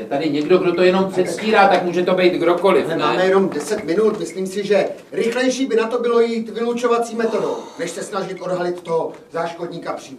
Je tady někdo, kdo to jenom předstírá, tak může to být kdokoliv, ne? Máme jenom 10 minut, myslím si, že rychlejší by na to bylo jít vylučovací metodou, než se snažit odhalit toho záškodníka přímo.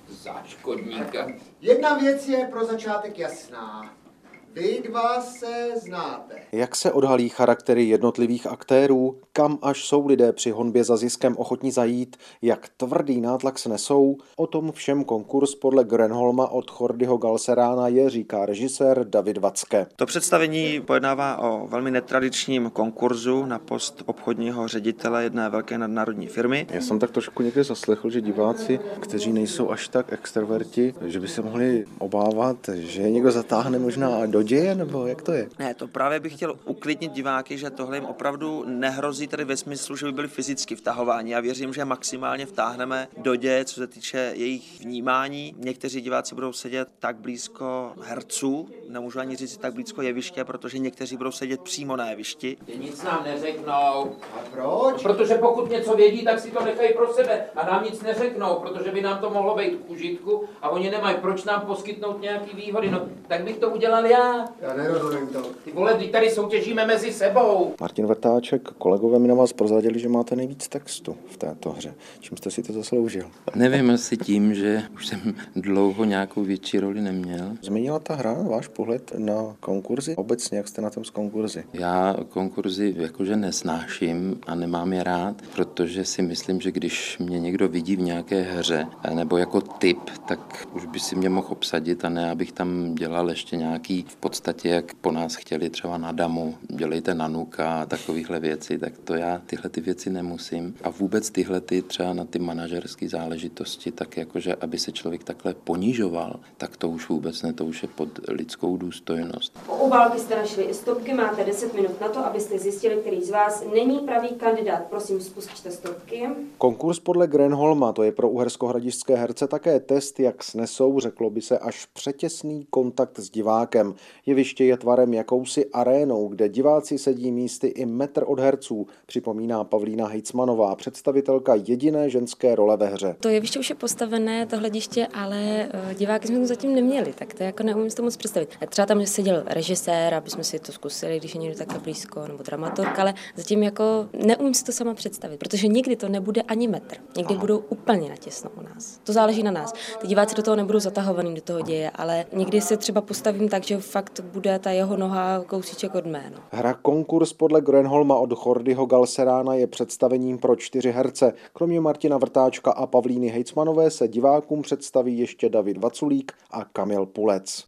Záškodníka. Jedna věc je pro začátek jasná. Vy dva se znáte. Jak se odhalí charaktery jednotlivých aktérů, kam až jsou lidé při honbě za ziskem ochotní zajít, jak tvrdý nátlak snesou, o tom všem konkurs podle Grenholma od Jordiho Galcerána je, říká režisér David Vacke. To představení pojednává o velmi netradičním konkurzu na post obchodního ředitele jedné velké nadnárodní firmy. Já jsem tak trošku někde zaslechl, že diváci, kteří nejsou až tak extroverti, že by se mohli obávat, že je někdo zatáhne možná do děje, nebo jak to je? Ne, to právě bych chtěl uklidnit diváky, že tohle jim opravdu nehrozí tedy ve smyslu, že by byli fyzicky vtahováni. Já věřím, že maximálně vtáhneme do děje, co se týče jejich vnímání. Někteří diváci budou sedět tak blízko herců, nemůžu ani říct tak blízko jeviště, protože někteří budou sedět přímo na jevišti. Nic nám neřeknou. A proč? Protože pokud něco vědí, tak si to nechají pro sebe a nám nic neřeknou, protože by nám to mohlo být k užitku a oni nemají proč nám poskytnout nějaký výhody. No, tak bych to udělal já. Já nerozumím to. Ty vole, teď tady soutěžíme mezi sebou. Martin Vrtáček, kolegové mi na vás prozradili, že máte nejvíc textu v této hře. Čím jste si to zasloužil? Nevím, asi tím, že už jsem dlouho nějakou větší roli neměl. Změnila ta hra váš pohled na konkurzy? Obecně, jak jste na tom s konkurzy? Já konkurzy jakože nesnáším a nemám je rád, protože si myslím, že když mě někdo vidí v nějaké hře nebo jako typ, tak už by si mě mohl obsadit a ne, abych tam dělal ještě nějaký v podstatě, jak po nás chtěli třeba na damu, dělejte nanuka a takovýchhle věci, tak to já tyhle ty věci nemusím. A vůbec tyhle ty třeba na ty manažerské záležitosti, tak jakože, aby se člověk takhle ponižoval, tak to už vůbec ne, to už je pod lidskou důstojnost. U obálky jste našli i stopky, máte 10 minut na to, abyste zjistili, který z vás není pravý kandidát. Prosím, spusťte stopky. Konkurs podle Grenholma, to je pro uherskohradišťské herce také test, jak snesou, řeklo by se, až přetěsný kontakt s divákem. Jeviště je tvarem jakousi arénou, kde diváci sedí místy i metr od herců, připomíná Pavlína Hejcmanová, představitelka jediné ženské role ve hře. To jeviště už je postavené, to hlediště, ale diváky jsme tu zatím neměli, tak to jako neumím si to moc představit. Třeba tam seděl režisér, aby jsme si to zkusili, když je někdo takhle blízko, nebo dramaturg, ale zatím jako neumím si to sama představit, protože nikdy to nebude ani metr. Někdy budou úplně natěsno u nás. To záleží na nás. Ty diváci do toho nebudou zatahovaný do toho děje, ale někdy se třeba postavím tak, že fakt bude ta jeho noha kousíček od mé. No. Hra Konkurs podle Grenholma od Jordiho Galcerána je představením pro 4 herce. Kromě Martina Vrtáčka a Pavlíny Hejcmanové se divákům představí ještě David Vaculík a Kamil Pulec.